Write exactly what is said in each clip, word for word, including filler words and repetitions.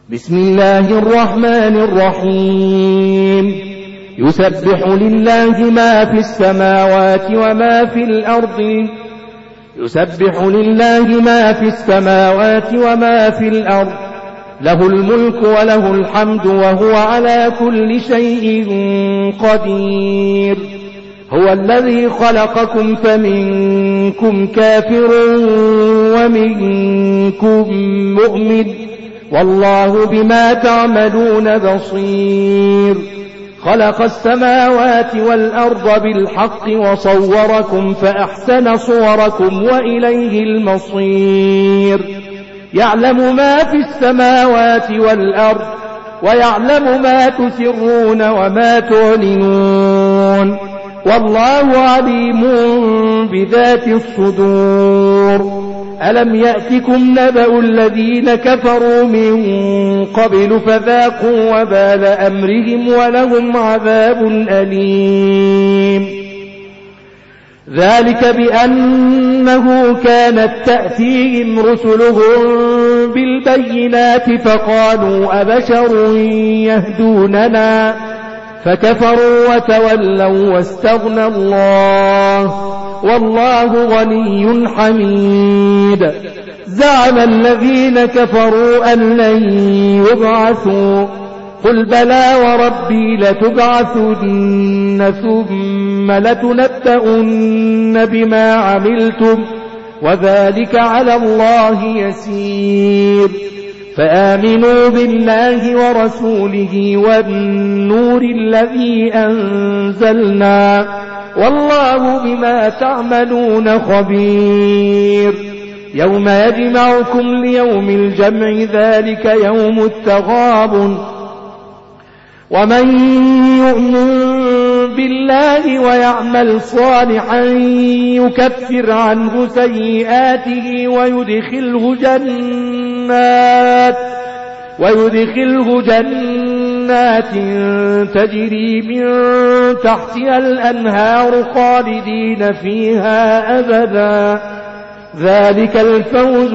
بسم الله الرحمن الرحيم يسبح لله ما في السماوات وما في الأرض يسبح لله ما في السماوات وما في الأرض له الملك وله الحمد وهو على كل شيء قدير هو الذي خلقكم فمنكم كافر ومنكم مؤمن والله بما تعملون بصير خلق السماوات والأرض بالحق وصوركم فأحسن صوركم وإليه المصير يعلم ما في السماوات والأرض ويعلم ما تسرون وما تعلنون والله عليم بذات الصدور ألم يأتكم نبأ الذين كفروا من قبل فذاقوا وبال أمرهم ولهم عذاب أليم ذلك بأنه كانت تأتيهم رسلهم بالبينات فقالوا أبشر يهدوننا فكفروا وتولوا واستغنى الله والله غني حميد زعم الذين كفروا أن لن يبعثوا قل بلى وربي لتبعثن ثم لتنبؤن بما عملتم وذلك على الله يسير فآمنوا بالله ورسوله والنور الذي أنزلنا والله بما تعملون خبير يوم يجمعكم ليوم الجمع ذلك يوم التغابن ومن يؤمن بالله ويعمل صالحا يكفر عنه سيئاته ويدخله جنات ويدخله جنات تجري من تحتها الأنهار خالدين فيها أبدا ذلك الفوز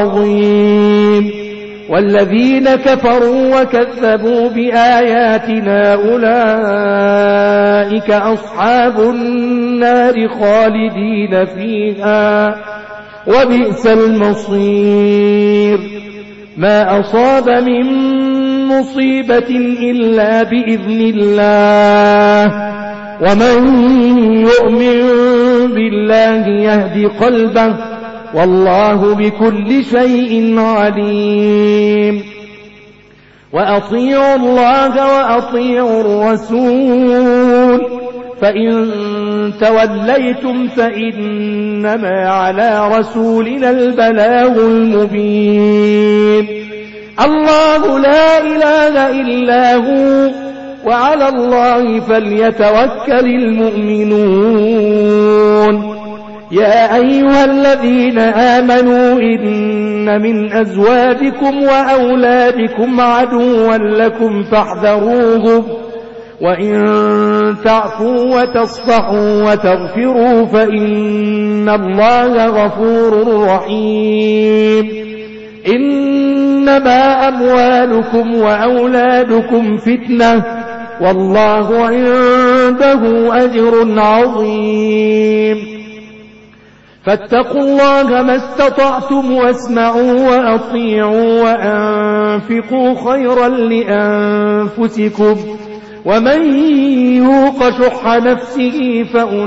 العظيم والذين كفروا وكذبوا بآياتنا أولئك أصحاب النار خالدين فيها وبئس المصير ما أصاب من مصيبة إلا بإذن الله ومن يؤمن بالله يهدي قلبه والله بكل شيء عليم وأطيعوا الله وأطيعوا الرسول فإن توليتم فإنما على رسولنا البلاغ المبين الله لا إله إلا هو وعلى الله فليتوكل المؤمنون يا أيها الذين آمنوا إن من أزواجكم وأولادكم عدوا لكم فاحذروهم وإن تعفوا وتصفحوا وتغفروا فإن الله غفور رحيم إنما أموالكم وأولادكم فتنة والله عنده أجر عظيم فاتقوا الله ما استطعتم واسمعوا وأطيعوا وأنفقوا خيرا لأنفسكم ومن يوق شح نفسه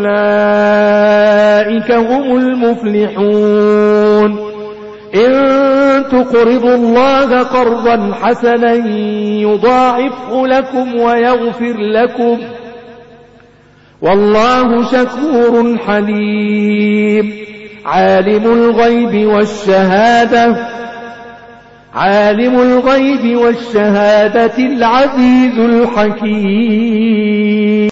فأولئك هم المفلحون إن تقرضوا الله قرضا حسنا يضاعفه لكم ويغفر لكم والله شكور حليم عالم الغيب والشهادة عالم الغيب والشهادة العزيز الحكيم